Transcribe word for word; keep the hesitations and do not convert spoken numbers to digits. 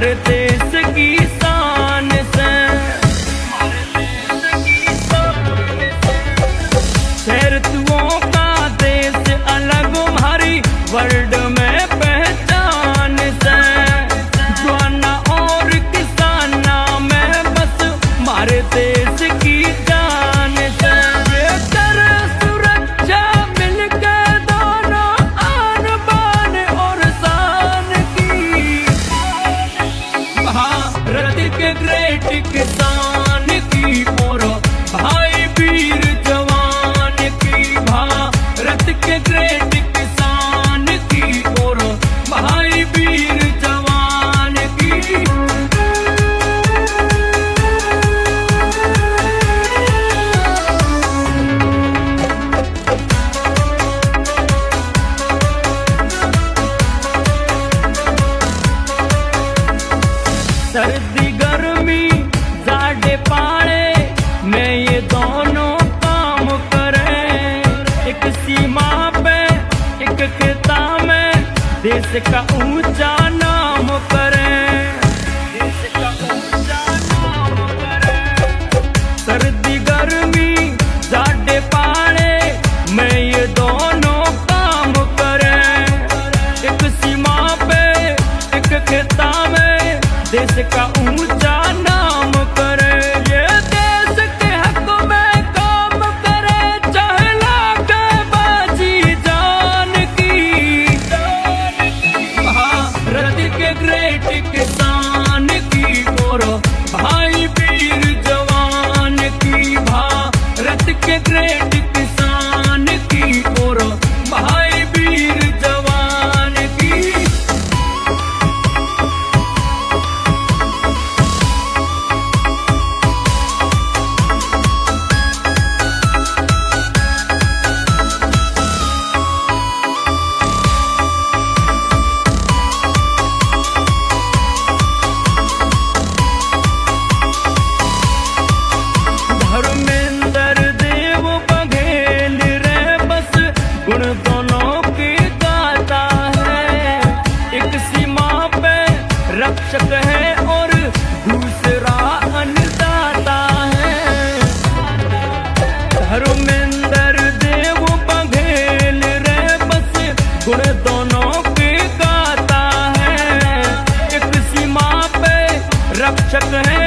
हमारे देश की शान से। शहरतुओं का देश अलग हमारी वर्ल्ड में पहचान से। जवाना और किसाना में बस हमारे देश की जान से। बेहतर सुरक्षा मिलके दोनों आन बान और शान की। भारत के ग्रेट किसान की और भाई वीर जवान की। भारत के ग्रेट किसान की और भाई वीर जवान की। सर्दी गर्मी जाड़े पाले में ये दोनों काम करें। एक सीमा पे एक खेता में देश का ऊंचा नाम करें। देश का ऊंचा नाम करें। सर्दी गर्मी जाड़े पाले में ये दोनों काम करें। एक सीमा पे एक खेता में देश का ऊंचा नाम करे। ये देश के हक में काम करे चाहे लागे बाजी जान की। भारत के ग्रेट किसान की और भाई वीर जवान की। भारत के ग्रेट किसान की और भाई वीर जवान की। धर्मेंद्र देव बघेल रे बस गुण दोनों की गाता है। एक सीमा पे रक्षक है और दूसरा अन्नदाता है। धर्मेंद्र देव बघेल रे बस गुण दोनों की गाता है। एक सीमा पे रक्षक है